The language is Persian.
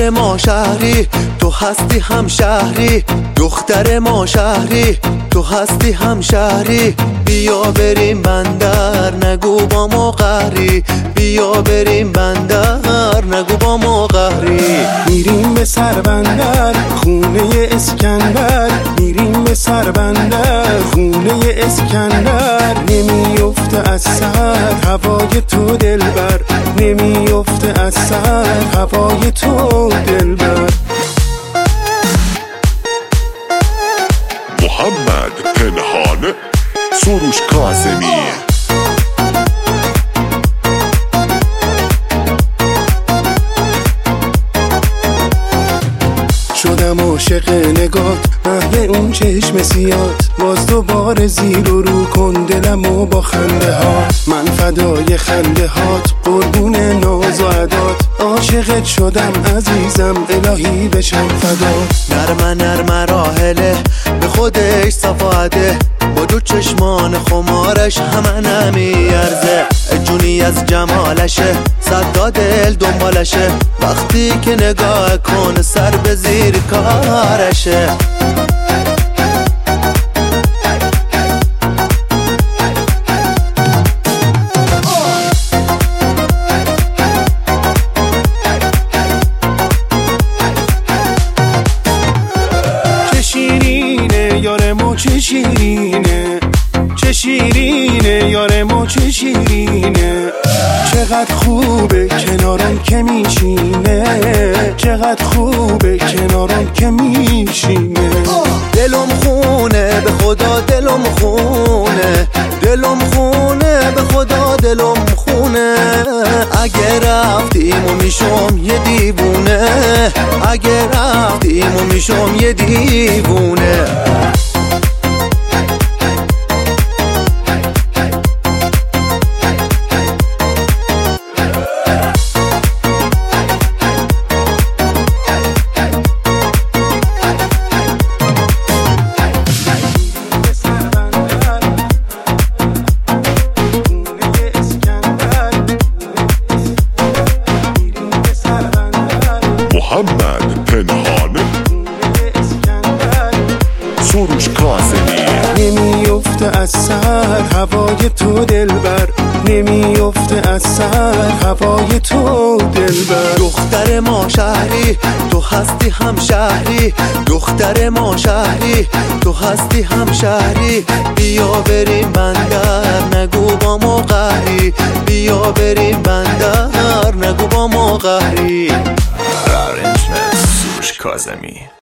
دختر ما شهری تو هستی هم شهری، دختر ما شهری تو هستی هم شهری. بیا بریم بندر نگو با ما قهری، بیا بریم بندر نگو با ما قهری. میریم به سربندر خونه اسکندر، میریم به سربندر خونه اسکندر. نمیفته از سر هوای تو دلبر، نمیفته از سر هوای تو دلبر. محمد پنهان، سروش کاظمی. شدم عاشق نگات محو اون چشم سیات، باز دوباره زیر و رو کن دلمو با خنده ها. من فدای خنده هات قربون ناز و عدات، عاشقت شدم عزیزم الهی بشم فدا. نرمه نرمه راحله به خودش صفاده، با دو چشمان خمارش همه نمیارزه. جونی از جمالشه صد دل دنبالشه، وقتی که نگاه کن سر به زیر کارشه. چه شیرینه یار ما، چه شیرینه، چه شیرینه یار ما، چه شیرینه. چقدر خوبه کنارم که میشینه، چقدر خوبه کنارم که میشینه. دلم خونه به خدا دلم خونه، دلم خونه به خدا دلم خونه. اگه رفتیم و میشم یه دیوونه، اگه رفتیم و میشم یه دیوونه. محمد پنهان، سروش کاظمی. نمیفته از سر هوای تو دلبر، نمیفته از سر هوای تو دلبر. دختر ما شهری تو هستی هم شهری، دختر ما شهری تو هستی هم شهری. بیا بریم بندر نگو با ما قهری، بیا بریم بندر نگو با ما قهری. Arrangement سروش کاظمی.